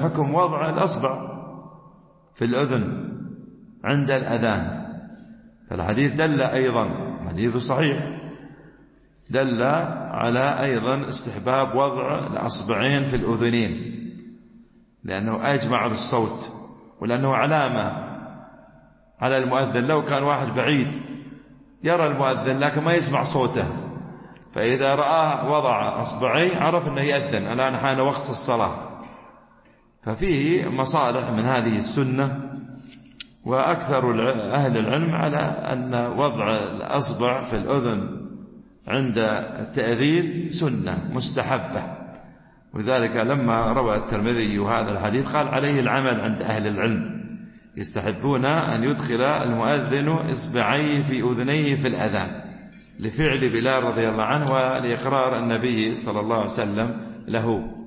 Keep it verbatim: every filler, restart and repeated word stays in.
حكم وضع الأصبع في الأذن عند الأذان. فالحديث دل أيضا، حديث صحيح، دل على أيضا استحباب وضع الأصبعين في الأذنين، لأنه أجمع للصوت، ولأنه علامة على المؤذن. لو كان واحد بعيد يرى المؤذن لكن ما يسمع صوته، فإذا رآه وضع أصبعيه عرف أنه يأذن الآن حان وقت الصلاة. ففيه مصالح من هذه السنة. وأكثر أهل العلم على أن وضع الأصبع في الأذن عند التأذين سنة مستحبة، وذلك لما روى الترمذي هذا الحديث قال عليه العمل عند أهل العلم، يستحبون أن يدخل المؤذن إصبعيه في أذنيه في الأذان، لفعل بلال رضي الله عنه ولإقرار النبي صلى الله عليه وسلم له.